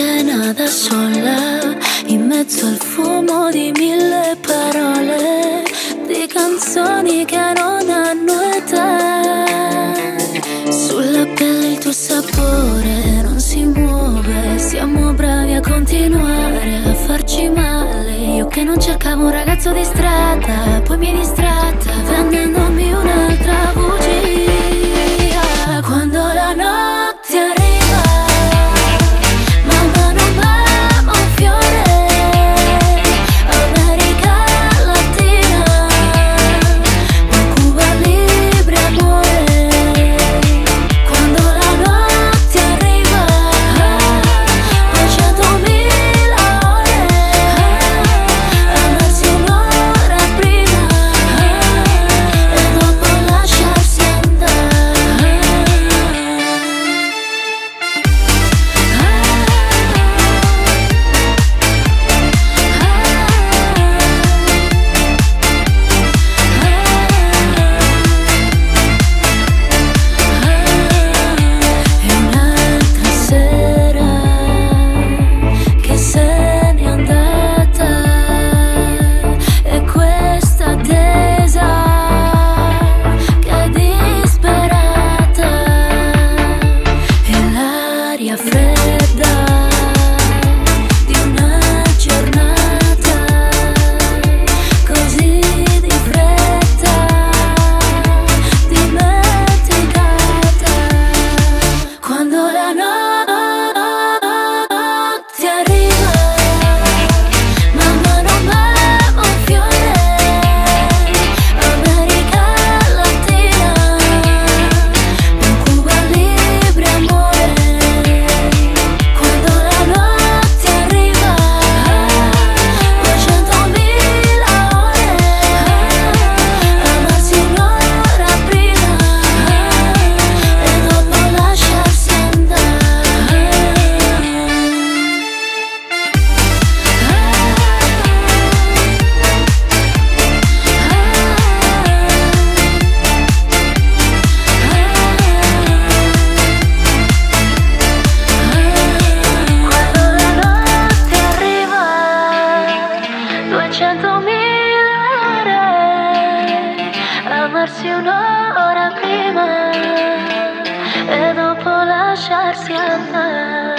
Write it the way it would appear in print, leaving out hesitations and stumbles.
scena da sola, in mezzo al fumo di mille parole, di canzoni che non hanno età. Sulla pelle il tuo sapore non si muove, siamo bravi a continuare a farci male. Io che non cercavo un ragazzo di strada, poi mi hai distratta vendendomi un'altra bugia. Quando la notte arriva, mamma non ama un fiore, America Latina, un Cuba Libre amore. Quando la notte arriva, 200.000 ore, amarsi un'ora prima e dopo lasciarsi andare. E un'altra sera che se n'è andata, e questa attesa che è disperata, e l'aria fredda di una giornata così di fretta, dimenticata. Quando la notte arriva, mamma non ama un fiore, America Latina, un Cuba Libre amore. Quando la notte arriva, 200.000 ore, amarsi un'ora prima e dopo lasciarsi andare. Quando la notte arriva, 200.000 ore, amarsi un'ora prima e dopo lasciarsi andare.